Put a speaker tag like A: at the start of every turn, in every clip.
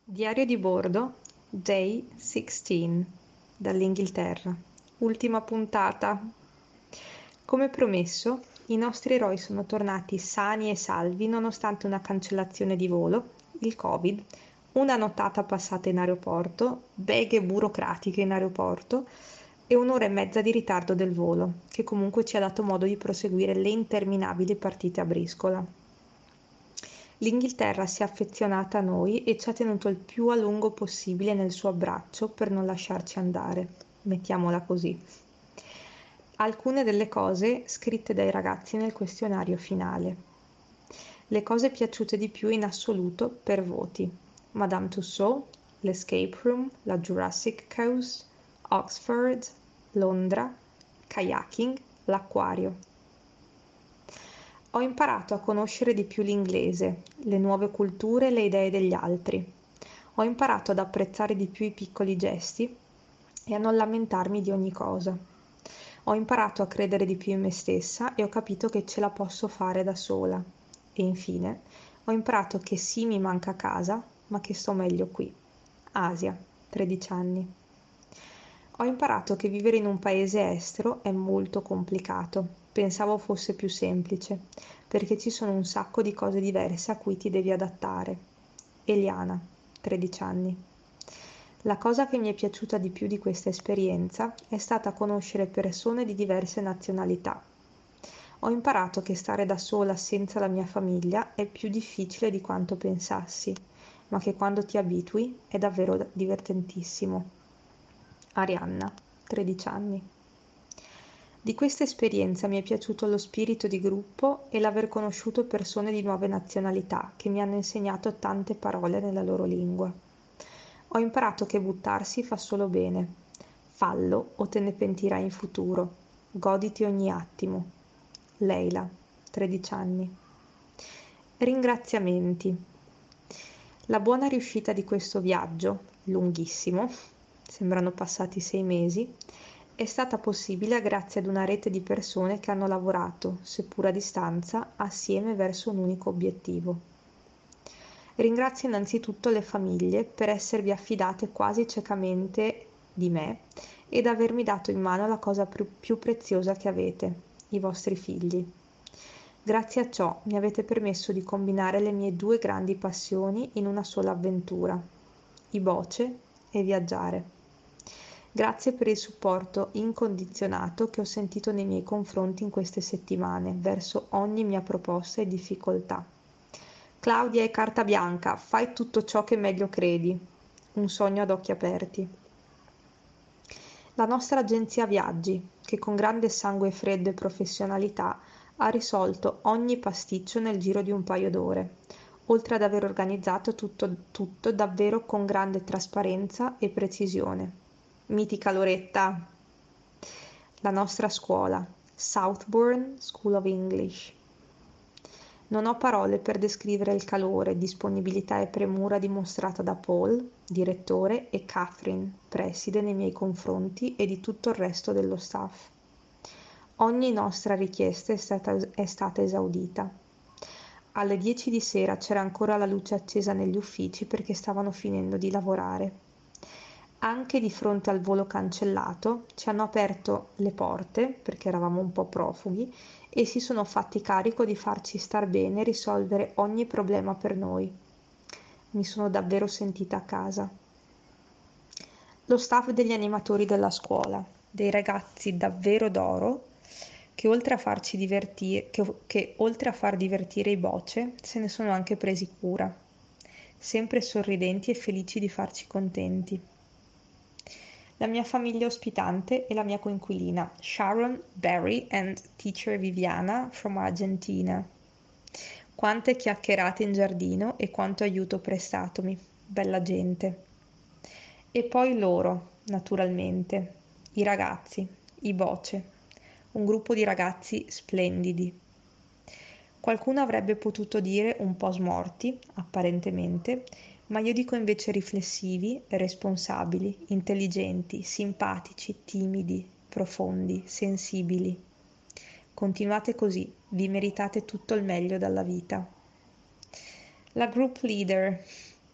A: Diario di bordo, Day 16, dall'Inghilterra. Ultima puntata. Come promesso, i nostri eroi sono tornati sani e salvi nonostante una cancellazione di volo, il Covid, una nottata passata in aeroporto, beghe burocratiche in aeroporto e un'ora e mezza di ritardo del volo, che comunque ci ha dato modo di proseguire le interminabili partite a briscola. L'Inghilterra si è affezionata a noi e ci ha tenuto il più a lungo possibile nel suo abbraccio per non lasciarci andare, mettiamola così. Alcune delle cose scritte dai ragazzi nel questionario finale. Le cose piaciute di più in assoluto per voti: Madame Tussauds, l'Escape Room, la Jurassic Coast, Oxford, Londra, kayaking, l'acquario. Ho imparato a conoscere di più l'inglese, le nuove culture e le idee degli altri. Ho imparato ad apprezzare di più i piccoli gesti e a non lamentarmi di ogni cosa. Ho imparato a credere di più in me stessa e ho capito che ce la posso fare da sola. E infine, ho imparato che sì, mi manca casa, ma che sto meglio qui. Asia, 13 anni. Ho imparato che vivere in un paese estero è molto complicato. Pensavo fosse più semplice, perché ci sono un sacco di cose diverse a cui ti devi adattare. Eliana, 13 anni. La cosa che mi è piaciuta di più di questa esperienza è stata conoscere persone di diverse nazionalità. Ho imparato che stare da sola senza la mia famiglia è più difficile di quanto pensassi, ma che quando ti abitui è davvero divertentissimo. Arianna, 13 anni. Di questa esperienza mi è piaciuto lo spirito di gruppo e l'aver conosciuto persone di nuove nazionalità che mi hanno insegnato tante parole nella loro lingua. Ho imparato che buttarsi fa solo bene. Fallo o te ne pentirai in futuro. Goditi ogni attimo. Leila, 13 anni. Ringraziamenti. La buona riuscita di questo viaggio, lunghissimo, sembrano passati 6 mesi, è stata possibile grazie ad una rete di persone che hanno lavorato, seppur a distanza, assieme verso un unico obiettivo. Ringrazio innanzitutto le famiglie per esservi affidate quasi ciecamente di me ed avermi dato in mano la cosa più preziosa che avete, i vostri figli. Grazie a ciò mi avete permesso di combinare le mie due grandi passioni in una sola avventura, i boce e viaggiare. Grazie per il supporto incondizionato che ho sentito nei miei confronti in queste settimane verso ogni mia proposta e difficoltà. Claudia è carta bianca, fai tutto ciò che meglio credi. Un sogno ad occhi aperti. La nostra agenzia viaggi, che con grande sangue freddo e professionalità ha risolto ogni pasticcio nel giro di un paio d'ore, oltre ad aver organizzato tutto davvero con grande trasparenza e precisione. Mitica Loretta! La nostra scuola, Southbourne School of English. Non ho parole per descrivere il calore, disponibilità e premura dimostrata da Paul, direttore, e Catherine, preside, nei miei confronti e di tutto il resto dello staff. Ogni nostra richiesta è stata esaudita. Alle 10 di sera c'era ancora la luce accesa negli uffici perché stavano finendo di lavorare. Anche di fronte al volo cancellato ci hanno aperto le porte, perché eravamo un po' profughi, e si sono fatti carico di farci star bene e risolvere ogni problema per noi. Mi sono davvero sentita a casa. Lo staff degli animatori della scuola, dei ragazzi davvero d'oro, che oltre a farci divertire, che oltre a far divertire i boce, se ne sono anche presi cura, sempre sorridenti e felici di farci contenti. La mia famiglia ospitante e la mia coinquilina, Sharon, Barry and teacher Viviana from Argentina. Quante chiacchierate in giardino e quanto aiuto prestatomi, bella gente. E poi loro, naturalmente, i ragazzi, i boce, un gruppo di ragazzi splendidi. Qualcuno avrebbe potuto dire un po' smorti, apparentemente, ma io dico invece riflessivi, responsabili, intelligenti, simpatici, timidi, profondi, sensibili. Continuate così, vi meritate tutto il meglio dalla vita. La group leader.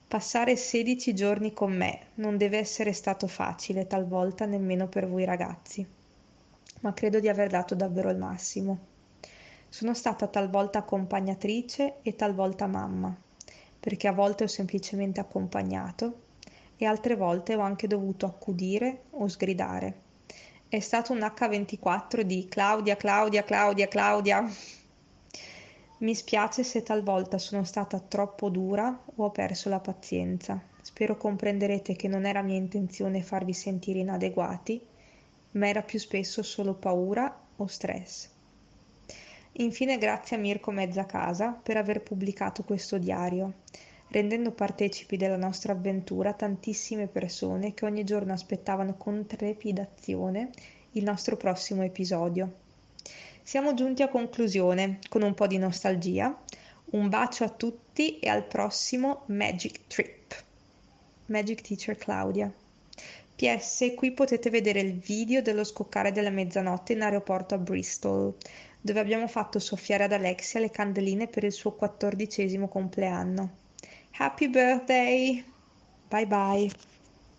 A: Passare 16 giorni con me non deve essere stato facile, talvolta nemmeno per voi ragazzi, ma credo di aver dato davvero il massimo. Sono stata talvolta accompagnatrice e talvolta mamma, perché a volte ho semplicemente accompagnato e altre volte ho anche dovuto accudire o sgridare. È stato un H24 di Claudia, Claudia, Claudia, Claudia. Mi spiace se talvolta sono stata troppo dura o ho perso la pazienza. Spero comprenderete che non era mia intenzione farvi sentire inadeguati, ma era più spesso solo paura o stress. Infine grazie a Mirko Mezzacasa per aver pubblicato questo diario, rendendo partecipi della nostra avventura tantissime persone che ogni giorno aspettavano con trepidazione il nostro prossimo episodio. Siamo giunti a conclusione con un po' di nostalgia. Un bacio a tutti e al prossimo Magic Trip. Magic Teacher Claudia. PS, qui potete vedere il video dello scoccare della mezzanotte in aeroporto a Bristol, dove abbiamo fatto soffiare ad Alexia le candeline per il suo 14° compleanno. Happy birthday! Bye bye!